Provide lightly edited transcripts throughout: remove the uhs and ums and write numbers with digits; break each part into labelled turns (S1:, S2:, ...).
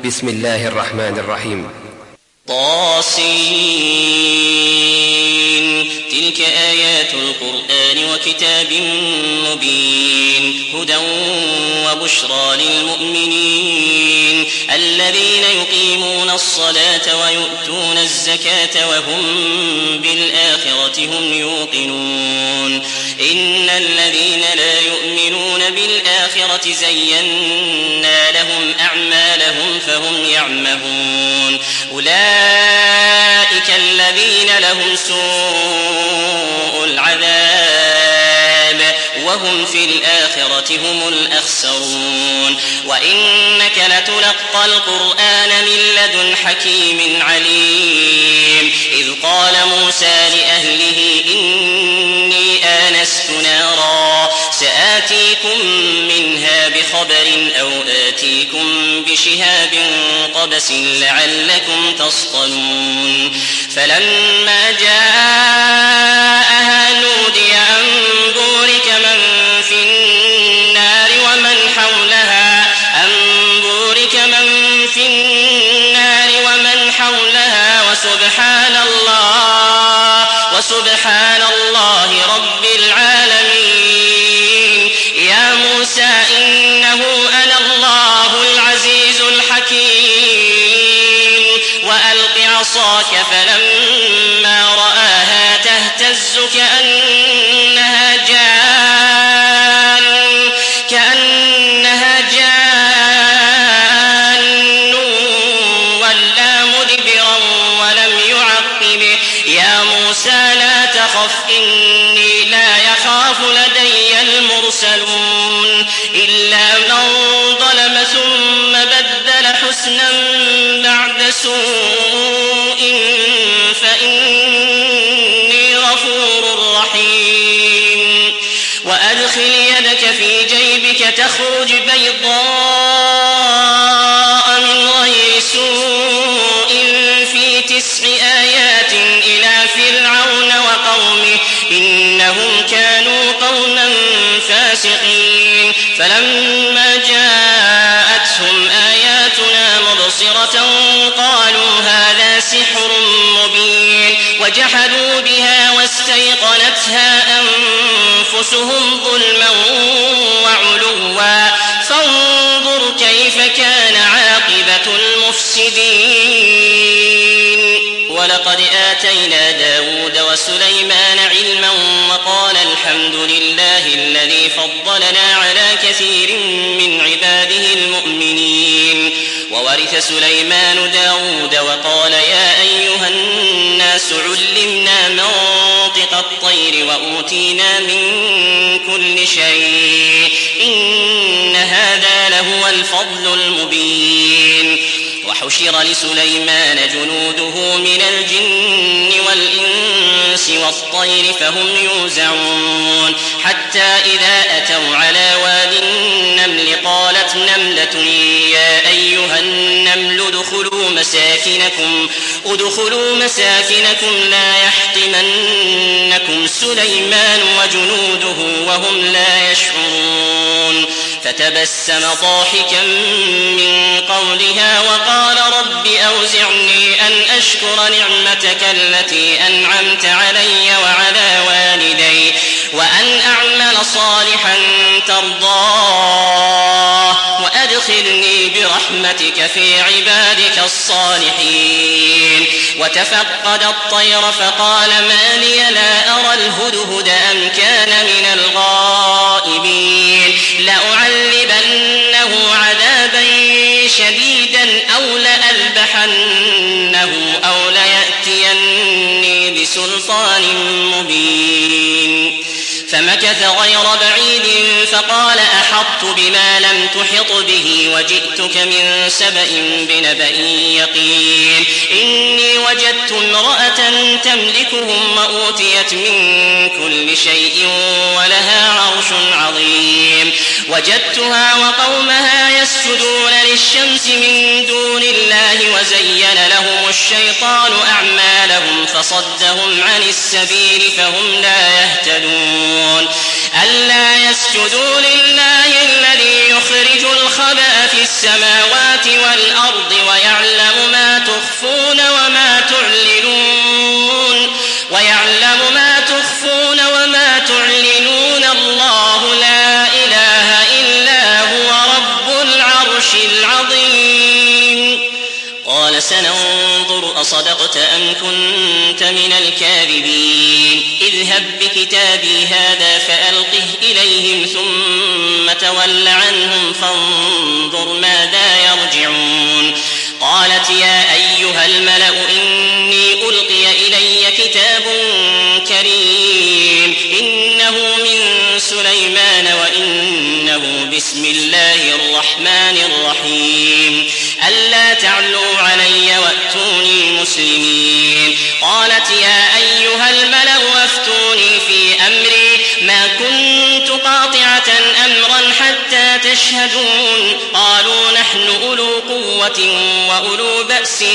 S1: بسم الله الرحمن الرحيم.
S2: طاسين. تلك آيات القرآن وكتاب مبين هدى وبشرى للمؤمنين الذين يقيمون الصلاة ويؤتون الزكاة وهم بالآخرة هم يوقنون. إن الذين لا يؤمنون بالآخرة زينا لهم أعمالهم فهم يعمهون. أولئك الذين لهم سوء العذاب وهم في الآخرة هم الأخسرون. وإنك لتلقى القرآن من لدن حكيم عليم. إذ قال موسى لأهله إني آنست نارا سآتيكم منها بخبر أو آتيكم بشهاب قبس لعلكم تصطلون. فلما جاءها نودي أن بورك من في النار ومن حولها وسبحان الله رب العالمين. يا موسى إنه أنا الله العزيز الحكيم. وألق عصاك فلما رآها تهتز كأنها جان ولا مدبرا ولم يعقب. يا موسى لا تخف إني لا يخاف لدي المرسلون. إلا من ظلم ثم بدل حسنا بعد سوء فإني غفور رحيم. وأدخل يدك في جيبك تخرج بيضاء من غير سوء في 9 آيات إلى فرعون وقومه إنهم كانوا قوما فاسقين. فلما جاءتهم آياتنا مبصرة قالوا هذا سحر مبين وجحدوا بها واستيقنتها أنفسهم ظلما وعلوا فانظر كيف كان عاقبة المفسدين. ولقد آتينا داود وسليمان علما وقال الحمد لله الذي فضلنا على كثير من عباده المؤمنين. وورث سليمان داود وقال يا أيها الناس علمنا منطق الطير وأوتينا من كل شيء إن هذا لهو الفضل المبين. وحشر لسليمان جنوده من الجن والإنس والطير فهم يوزعون. حتى إذا أتوا على واد النمل قالت نملة يا أيها النمل ادخلوا مساكنكم لا يحطمنكم سليمان وجنوده وهم لا يشعرون. فتبسم ضاحكا من قولها وقال رب أوزعني أن أشكر نعمتك التي أنعمت علي وعلى والدي وأن أعمل صالحا ترضاه وأدخلني برحمتك في عبادك الصالحين. وتفقد الطير فقال ما لي لا أرى الهدهد أم كان من الغائبين. لأعذبنه عذابا شديدا أو لأذبحنه أو ليأتيني بسلطان مبين. فمكث غير بعيد فقال أحطت بما لم تحط به وجئتك من سبأ بنبأ يقين. إني وجدت امرأة تملكهم وأوتيت من كل شيء ولها عرش عظيم. وجدتها وقومها يسجدون للشمس من دون الله وزين لهم الشيطان أعمالهم فصدهم عن السبيل فهم لا يهتدون. ألا يسجدوا لله الذي يخرج الخبأ في السماوات السماوات والأرض ويعلم ما تخفون وما تعلنون الله لا إله إلا هو رب العرش العظيم. قال سننظر أصدقت أم كنت من الكاذبين اذهب بكتابي هذا فألقه إليهم ثم تول عنهم فانظر ماذا يرجعون. قالت يا أيها الملأ إني ألقي إلي كتاب كريم إنه من سليمان وإنه بسم الله الرحمن الرحيم ألا تعلوا علي وأتوني مسلمين. قالت يا أيها الملأ أفتوني في أمري ما كنت قاطعة أمرا حتى تشهدون. قالوا نحن أولو قوة وأولو بأس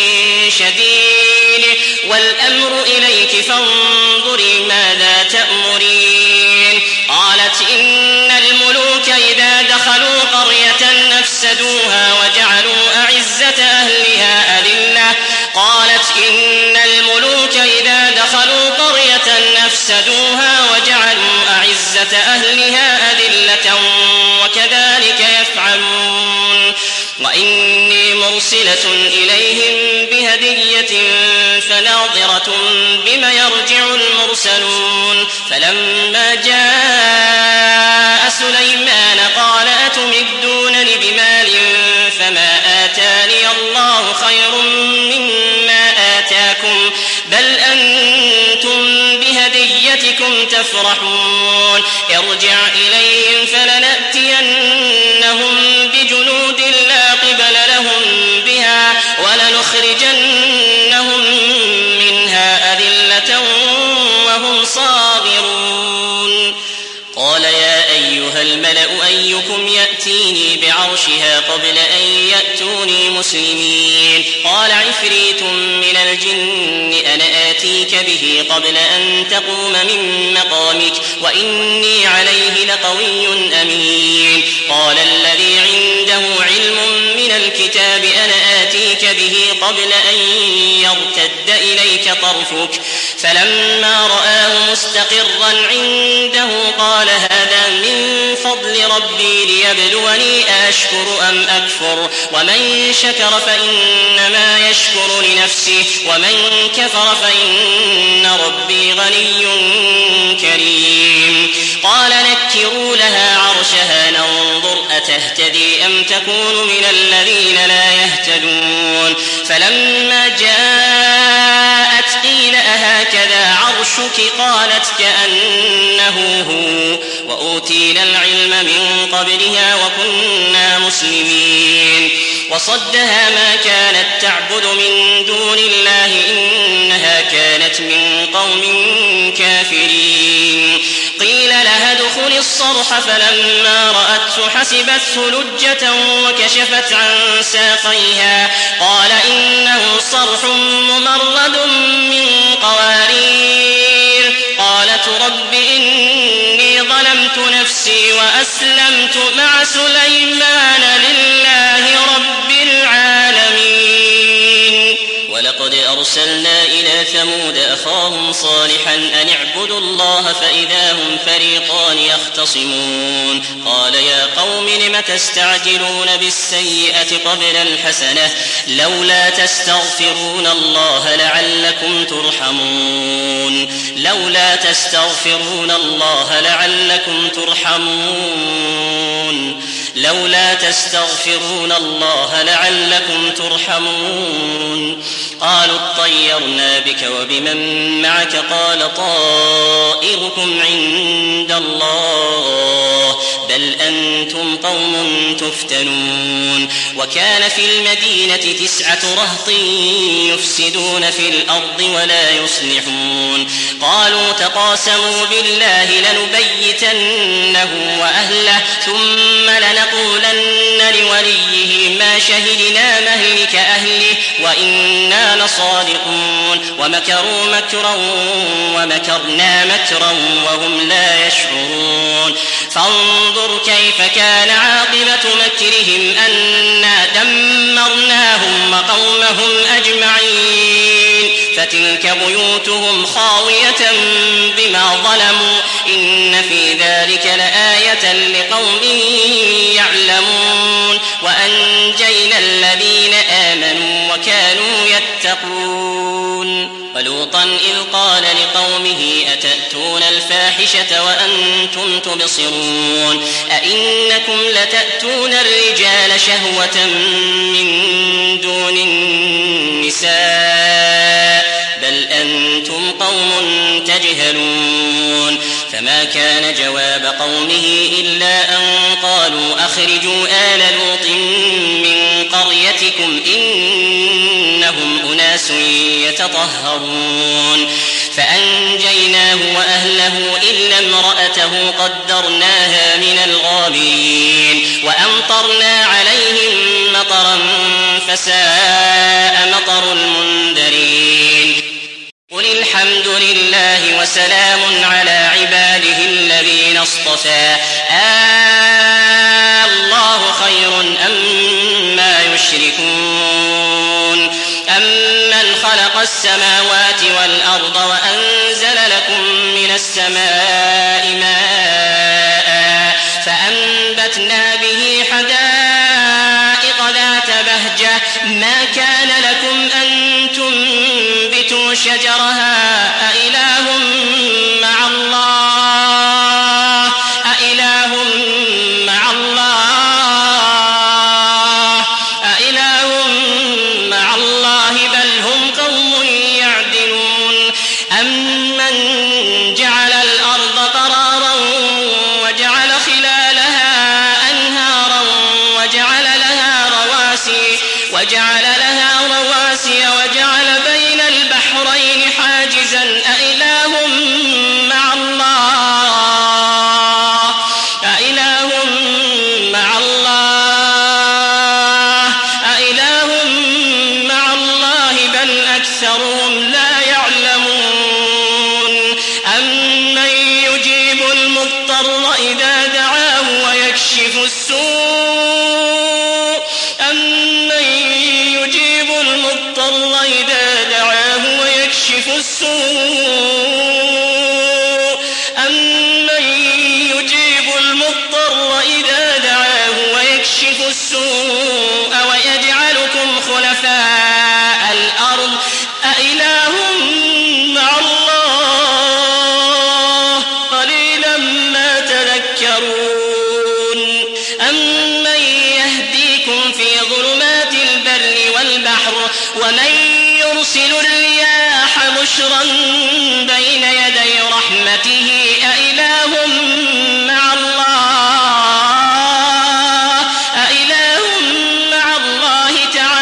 S2: شديد والأمر إليك فانظري ماذا تأمرين. قالت إن الملوك إذا دخلوا قرية أفسدوها وجعلوا أعزة أهلها أذلة. قالت إن الملوك إذا دخلوا قرية أفسدوها وجعلوا أعزة أهلها أذلة وكذلك يفعلون. وإني مرسلة إليهم بهدية فناظرة بما يرجع المرسلون. فلما جاء سليمان قال أتمدونني بمال فما آتاني الله خير مما آتاكم بل أنتم بهديتكم تفرحون. ارجع إليهم فلنأتينهم بجنود لا قبل لهم بها ولنخرجنهم منها أذلة وهم صاغرون. قال يا أيها الملأ أيكم يأتيني بعرشها قبل أن يأتوني مسلمين. قال عفريت من الجن أنا آتيك به قبل أن تقوم من مقامك وإني عليه لقوي أمين. قال الذي عنده علم من الكتاب أنا آتيك به قبل أن يرتد إليك طرفك فلما رآه مستقرا عنده قال هذا من فضل ربي ليبلوني أشكر أم أكفر ومن شكر فإنما يشكر لنفسه ومن كفر فإن ربي غني كريم. قال نكروا لها عرشها ننظر أتهتدي أم تكون من الذين لا يهتدون. فلما جاءت قيل أهكذا عرشك قالت كأنه هو وأوتينا العلم من قبلها وكنا مسلمين. وصدها ما كانت تعبد من دون الله إنها كانت من قوم كافرين. قيل لها ادخل الصرح فلما رأته حسبته لجة وكشفت عن ساقيها قال إنه صرح ممرد من قوارير. قالت رب إني ظلمت نفسي وأسلمت مع سليمان لله رب العالمين. ولقد أرسلنا إلى ثمود أخاهم صالحا أن اعبدوا الله فإذا هم فريقان يختصمون. قال يا قوم لم تستعجلون بالسيئة قبل الحسنة لولا تستغفرون الله لعلكم ترحمون. لولا تستغفرون الله لعلكم ترحمون. لولا تستغفرون الله لعلكم ترحمون. قالوا اطيرنا بك وبمن معك قال طائركم عند الله بل أنتم قوم تفتنون. وكان في المدينة 9 رهط يفسدون في الأرض ولا يصلحون. قالوا تقاسموا بالله لنبيتنه وأهله ثم لنقولن لوليه ما شهدنا مهلك أهله وإنا لصادقون. ومكروا مكرا ومكرنا مكرا وهم لا يشعرون. فانظر كيف كان عاقبة مكرهم أنا دمرنا فرعون قومهم أجمعين فتلك بيوتهم خاوية بما ظلموا إن في ذلك لآية لقوم يعلمون وأنجينا الذين آمنوا وكانوا يتقون ولوطا إذ قال لقومه أتأتون الفاحشة وأنتم تبصرون أئنكم لتأتون الرجال شهوة من دون النساء بل أنتم قوم تجهلون فما كان جواب قومه إلا أن قالوا أخرجوا آل لوط من قريتكم إنهم أناس يتطهرون فأنجيناه وأهله إلا امرأته قدرناها من الغابرين وأمطرنا عليهم مطرا فساء مطر المنذرين قل الحمد لله وسلام على عباده الذين اصطفى الله خير أما يشركون أمن خلق السماوات والأرض وأنزل لكم من السماء ماء فأنبتنا به حدائق ذات بهجة ما كان لكم أن تنبتوا شجرها أإله مع الله أإله مع الله أإله مع الله بل هم قوم يعدلون أمن جعل الأرض قرارا وجعل خلالها أنهارا وجعل لها رواسي وجعل بين البحرين حاجزا أإله مع الله أإله مع الله أإله مع الله بل أكثرهم لا يعلمون أمن يجيب المضطر إذا دعاه ويكشف السوء أمن يجيب المضطر إذا دعاه ويكشف السوء أمن يجيب المضطر إذا دعاه ويكشف السوء ويجعلكم خلفاء الأرض أإله مع الله قليلا ما تذكرون أمن يهديكم في ظلمات البر والبحر ومن يرسل الرياح بشرا بين يدي رحمته أإله مع الله أإله مع الله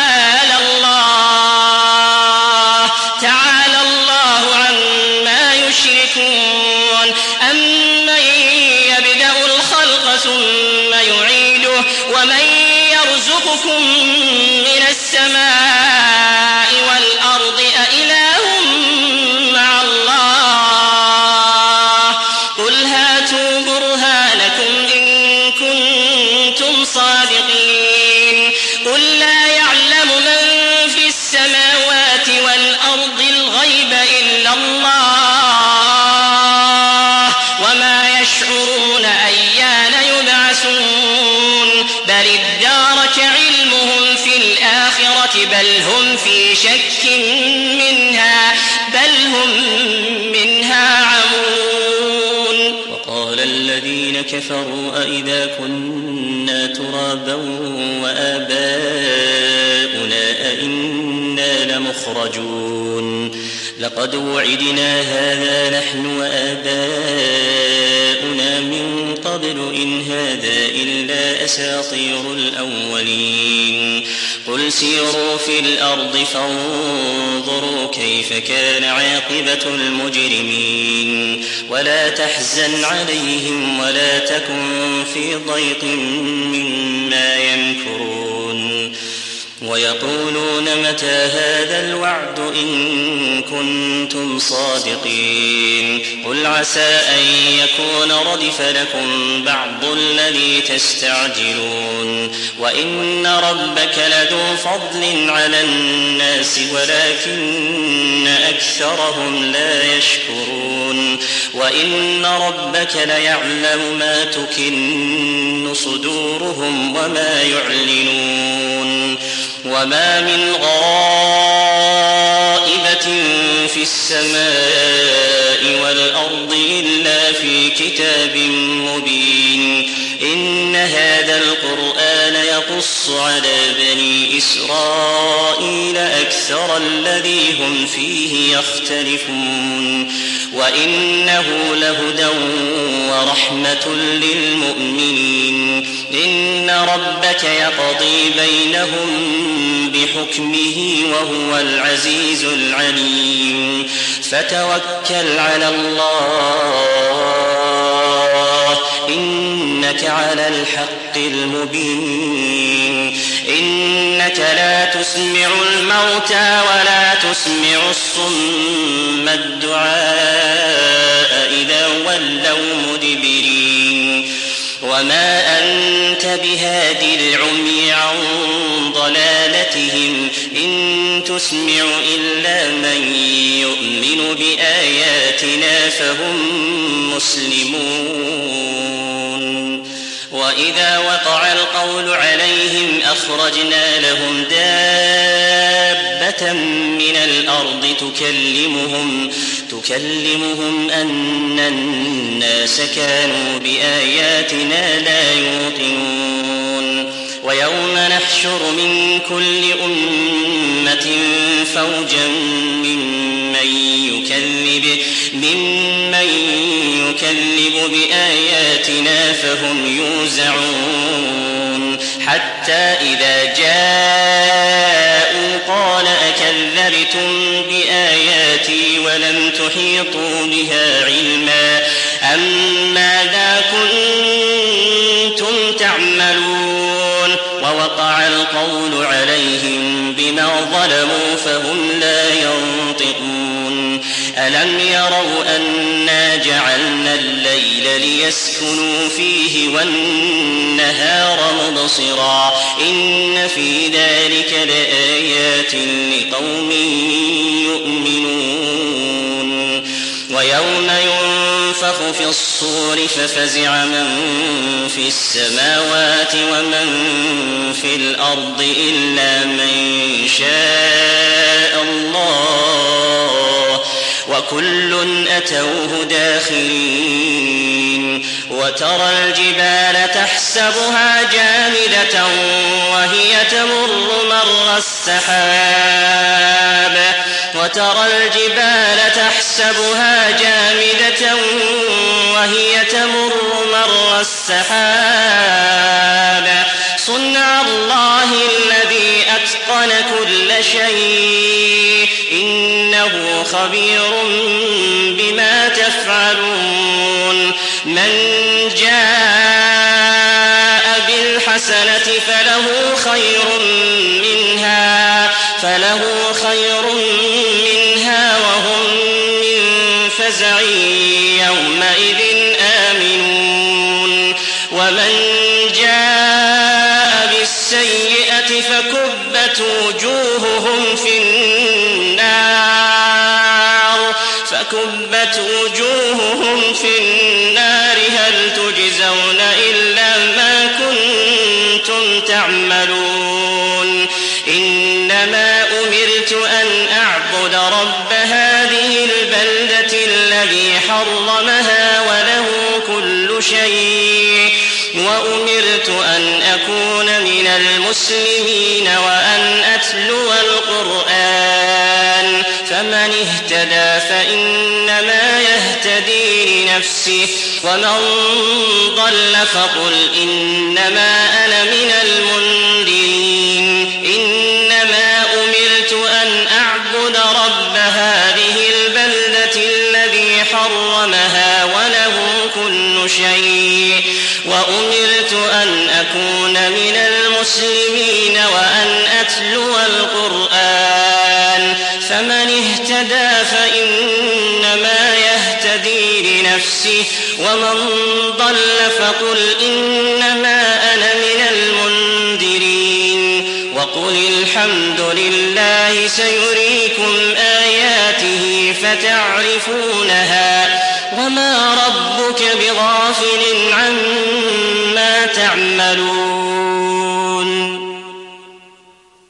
S2: تعالى الله عما يشركون أمن يبدأ الخلق ثم يعيده ومن يرزقكم من السماء والأرض أإله مع الله قل هاتوا برهانكم إن كنتم صادقين قل لا يعلم من في السماوات والأرض الغيب إلا الله وما يشعرون أيان يبعثون بل ادارك علمهم في الآخرة بل هم في شك منها عمون
S3: وقال الذين كفروا أئذا كنا ترابا وآباؤنا أئنا لمخرجون لقد وعدنا هذا نحن وآباؤنا من قبل إن هذا إلا أساطير الأولين قل سيروا في الأرض فانظروا كيف كان عاقبة المجرمين ولا تحزن عليهم ولا تكن في ضيق مما يمكرون ويقولون متى هذا الوعد إن كنتم صادقين قل عسى أن يكون ردف لكم بعض الذي تستعجلون وإن ربك لذو فضل على الناس ولكن أكثرهم لا يشكرون وإن ربك ليعلم ما تكن صدورهم وما يعلنون وما من غائبة في السماء والأرض إلا في كتاب مبين إن هذا القرآن يقص على بني إسرائيل أكثر الذي هم فيه يختلفون وإنه لهدى ورحمة للمؤمنين إن ربك يقضي بينهم بحكمه وهو العزيز العليم فتوكل على الله إنك على الحق المبين إنك لا تسمع الموتى ولا تسمع الصم الدعاء إذا ولوا مدبرين وما أنت بهاد العمي عن ضلالتهم إن تسمع إلا من يؤمن بآياتنا فهم مسلمون وإذا وقع القول عليهم أخرجنا لهم دابة من الأرض تكلمهم أن الناس كانوا بآياتنا لا يوقنون ويوم نحشر من كل أمة فوجا ممن يكذب بآياتنا فهم يوزعون حتى إذا جاءوا قال أكذبتم بآياتي ولم تحيطوا بها علما أم ماذا كنتم تعملون ووقع القول عليهم بما ظلموا فهم لا ينطقون ألم يروا أنا جعلنا الليل ليسكنوا فيه والنهار مبصرا إن في ذلك لآيات لقوم يؤمنون ويوم ينفخ في الصور ففزع من في السماوات ومن في الأرض إلا من شاء الله وكل أتوه داخرين وترى الجبال تحسبها جامدة وهي تمر مر السحاب صنع الله الذي أتقن كل شيء إنه خبير بما تفعلون من جاء بالحسنة فله خير منها وهم من فزع يومئذ آمنون ومن جاء بالسيئة فكبت وجوههم في النار هل تجزون إلا ما كنتم تعملون إنما أمرت أن أعبد رب هذه البلدة الذي حرمها وله كل شيء وأمرت أن أكون من المسلمين وأن أتلو القرآن فمن اهتدى فإنما يهتدي لنفسه ومن ضل فقل إنما أنا من المنذرين إنما أمرت أن أعبد رب هذه البلدة الذي حرمها وله كل شيء وأمرت أن أكون من المسلمين وأن أتلو القرآن فمن اهتدى فإنما يهتدي لنفسه ومن ضل فقل إنما أنا من المنذرين وقل الحمد لله سيريكم آياته فتعرفونها وما ربك بغافل عما تعملون